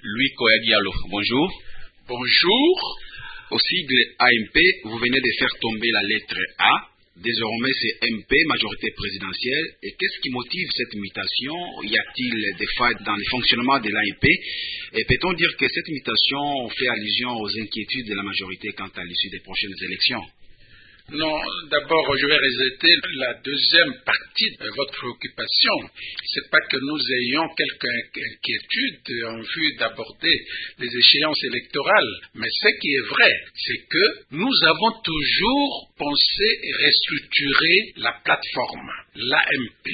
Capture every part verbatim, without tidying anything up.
Louis Koya Diallo, bonjour. Bonjour. Au sigle A M P, vous venez de faire tomber la lettre A. Désormais, c'est M P, majorité présidentielle. Et qu'est-ce qui motive cette mutation? Y a-t-il des failles dans le fonctionnement de l'A M P? Et peut-on dire que cette mutation fait allusion aux inquiétudes de la majorité quant à l'issue des prochaines élections? Non, d'abord, je vais rejeter la deuxième partie de votre préoccupation. C'est pas que nous ayons quelques inquiétudes en vue d'aborder les échéances électorales, mais ce qui est vrai, c'est que nous avons toujours pensé restructurer la plateforme, l'A M P,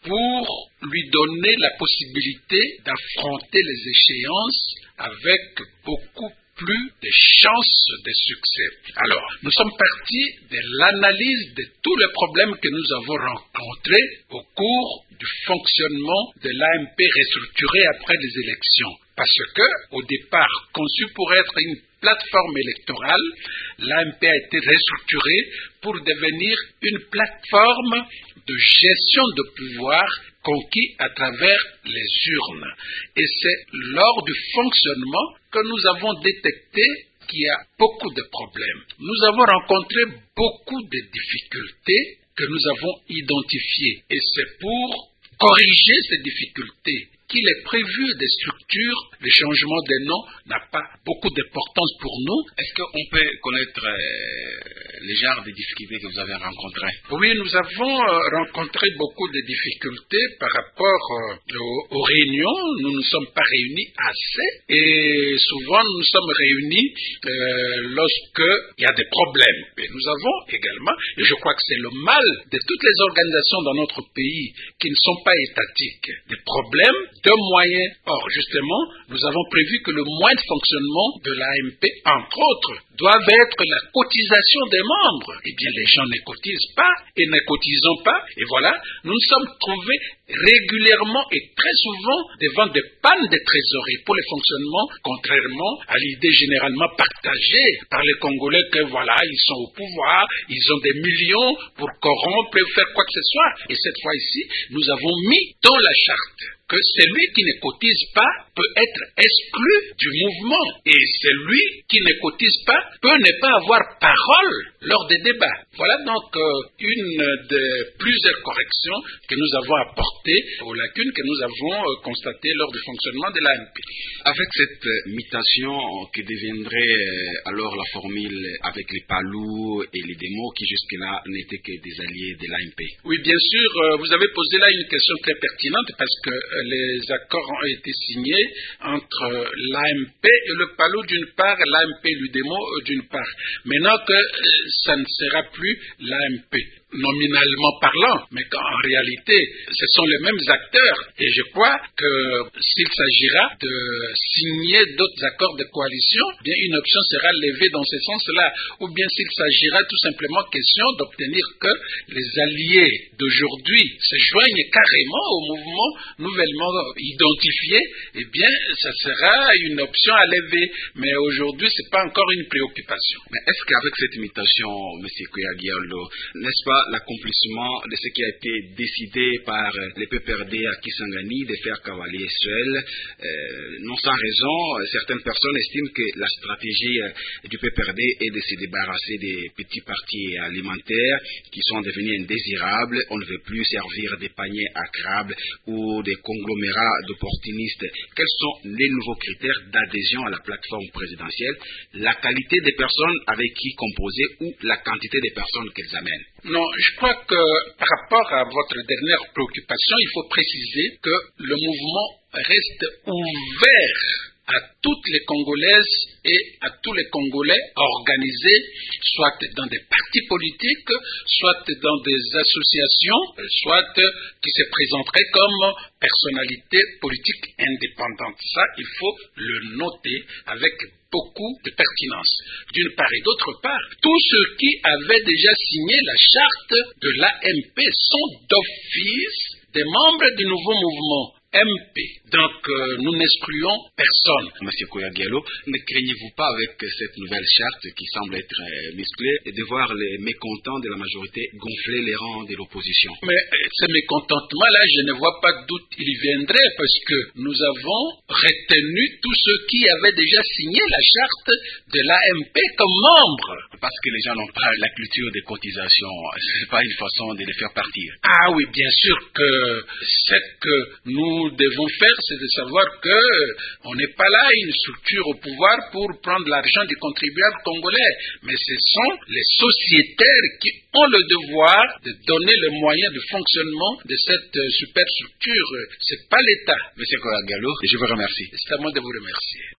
pour lui donner la possibilité d'affronter les échéances avec beaucoup plus de chances de succès. Alors, nous sommes partis de l'analyse de tous les problèmes que nous avons rencontrés au cours du fonctionnement de l'A M P restructuré après les élections. Parce que, au départ, conçu pour être une plateforme électorale, l'A M P a été restructurée pour devenir une plateforme de gestion de pouvoir conquis à travers les urnes. Et c'est lors du fonctionnement que nous avons détecté qu'il y a beaucoup de problèmes. Nous avons rencontré beaucoup de difficultés que nous avons identifiées. Et c'est pour corriger ces difficultés qu'il est prévu des structures. Le changement des noms n'a pas beaucoup d'importance pour nous. Est-ce qu'on peut connaître euh, les genres de difficultés que vous avez rencontrées? Oui, nous avons euh, rencontré beaucoup de difficultés par rapport euh, aux, aux réunions. Nous ne sommes pas réunis assez et souvent nous sommes réunis euh, lorsqu'il y a des problèmes. Et nous avons également, et je crois que c'est le mal de toutes les organisations dans notre pays qui ne sont pas étatiques, des problèmes de moyens. Or, justement, nous avons prévu que le moyen de fonctionnement de l'A M P, entre autres, doivent être la cotisation des membres. Eh bien, les gens ne cotisent pas et ne cotisant pas. Et voilà, nous nous sommes trouvés régulièrement et très souvent devant des pannes de trésorerie pour le fonctionnement, contrairement à l'idée généralement partagée par les Congolais que voilà, ils sont au pouvoir, ils ont des millions pour corrompre et faire quoi que ce soit. Et cette fois-ci, nous avons mis dans la charte que celui qui ne cotise pas peut être exclu du mouvement et celui qui ne cotise pas peut ne pas avoir parole lors des débats. Voilà donc euh, une des plusieurs corrections que nous avons apportées aux lacunes que nous avons euh, constatées lors du fonctionnement de l'A M P. Avec cette euh, mutation qui deviendrait euh, alors la formule avec les Palou et les démos qui jusque-là n'étaient que des alliés de l'A M P. Oui, bien sûr, euh, vous avez posé là une question très pertinente parce que euh, les accords ont été signés entre l'A M P et le Palou d'une part, l'A M P et l'Udemo d'une part. Maintenant que euh, ça ne sera plus l'A M P, nominalement parlant, mais qu'en réalité, ce sont les mêmes acteurs. Et je crois que s'il s'agira de signer d'autres accords de coalition, bien une option sera levée dans ce sens-là. Ou bien s'il s'agira tout simplement question d'obtenir que les alliés d'aujourd'hui se joignent carrément au mouvement nouvellement identifié, eh bien, ça sera une option à lever. Mais aujourd'hui, ce n'est pas encore une préoccupation. Mais est-ce qu'avec cette mutation, M. Koya Diallo, n'est-ce pas l'accomplissement de ce qui a été décidé par les P P R D à Kisangani de faire cavalier seul? euh, Non sans raison, certaines personnes estiment que la stratégie du P P R D est de se débarrasser des petits partis alimentaires qui sont devenus indésirables. On ne veut plus servir des paniers à crabes ou des conglomérats d'opportunistes. Quels sont les nouveaux critères d'adhésion à la plateforme présidentielle? La qualité des personnes avec qui composer ou la quantité des personnes qu'elles amènent? Non, je crois que par rapport à votre dernière préoccupation, il faut préciser que le mouvement reste ouvert à toutes les Congolaises et à tous les Congolais organisés, soit dans des partis politiques, soit dans des associations, soit qui se présenteraient comme personnalités politiques indépendantes. Ça, il faut le noter avec beaucoup de pertinence, d'une part, et d'autre part, tous ceux qui avaient déjà signé la charte de l'A M P sont d'office des membres du nouveau mouvement. M P. Donc, euh, nous n'excluons personne. Monsieur Koya-Diallo, ne craignez-vous pas avec cette nouvelle charte qui semble être euh, musclée et de voir les mécontents de la majorité gonfler les rangs de l'opposition? Mais euh, ce mécontentement-là, je ne vois pas d'où il viendrait parce que nous avons retenu tous ceux qui avaient déjà signé la charte de l'A M P comme membres. Parce que les gens n'ont pas la culture des cotisations, ce n'est pas une façon de les faire partir. Ah oui, bien sûr que ce que nous devons faire, c'est de savoir que on n'est pas là une structure au pouvoir pour prendre l'argent du contribuable congolais, mais ce sont les sociétaires qui ont le devoir de donner le moyen de fonctionnement de cette super structure. C'est pas l'État. Monsieur Koya-Diallo, je vous remercie. C'est à moi de vous remercier.